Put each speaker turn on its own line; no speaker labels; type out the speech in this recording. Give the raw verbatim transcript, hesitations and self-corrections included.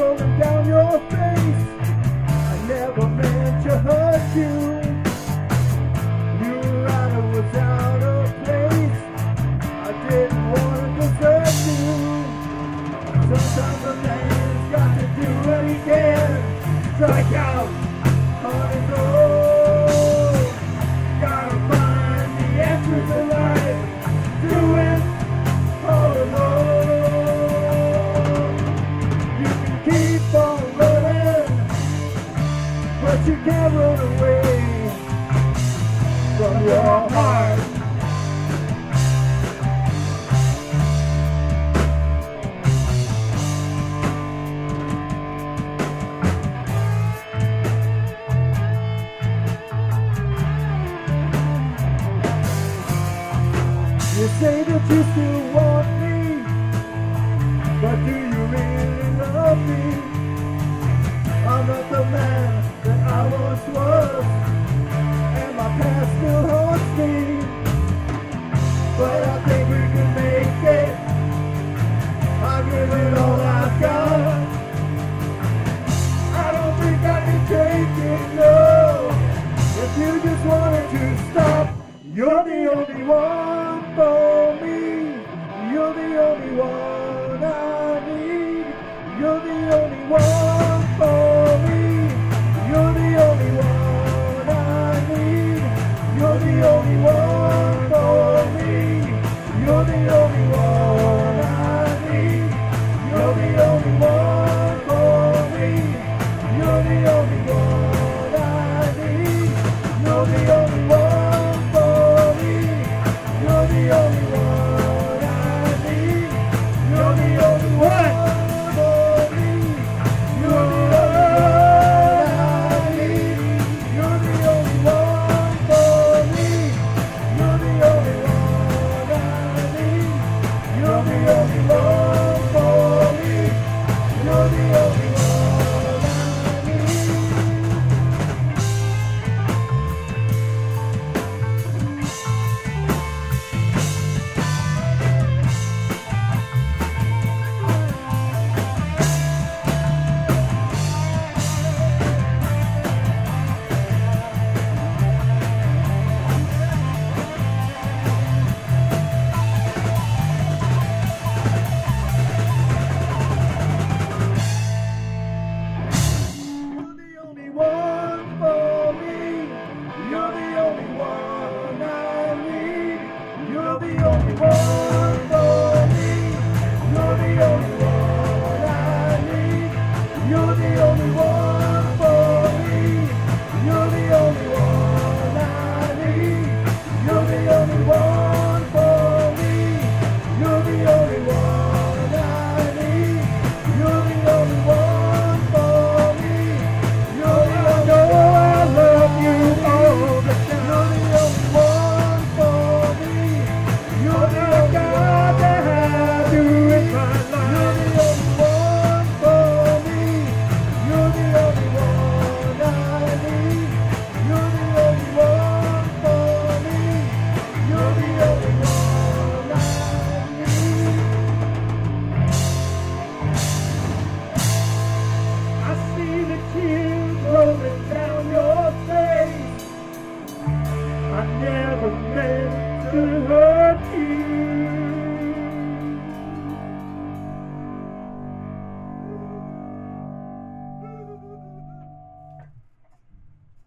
rolling down your face. I never meant to hurt you. You were right, I was out of place. I didn't want to desert you. Sometimes a man's got to do what he can. Strike out on his own. Gotta find the answers in life. Do it all alone. You can keep on running, but you can't run away from your heart. You say that you still want me, but do you really love me? I'm not the man that I once was, and my past still haunts me. But I think we can make it. I'll give it all I've got. I don't think I can take it, no. If you just wanted to stop, you're the only one for me. You're the only one I need. You're the only one for me. You're the only one I need. You're the only one for me. You're the only one I need. You're the only one for me. You're the only one I need. You're the only one for me. You're the only one I need. You're the only one for me. You're the only one I need. You're the only one for me. You're the only one I need. You're the only one for me. You're the only one I need. You're the only one for me. You're the only one I need. You're the only one for me. You're the only one I need. You're the only one for me. You're the only one I need. You're the only one for me. You're the only one I need. You're the only one for me. You're the only one. I love you all the time. You're the only one for me. You're the only God that I do in my life. You're the only one for me. You're the only one I need. You're the only one for me. You're the only one I need. I see the tears rolling down your face. I never meant to hurt you.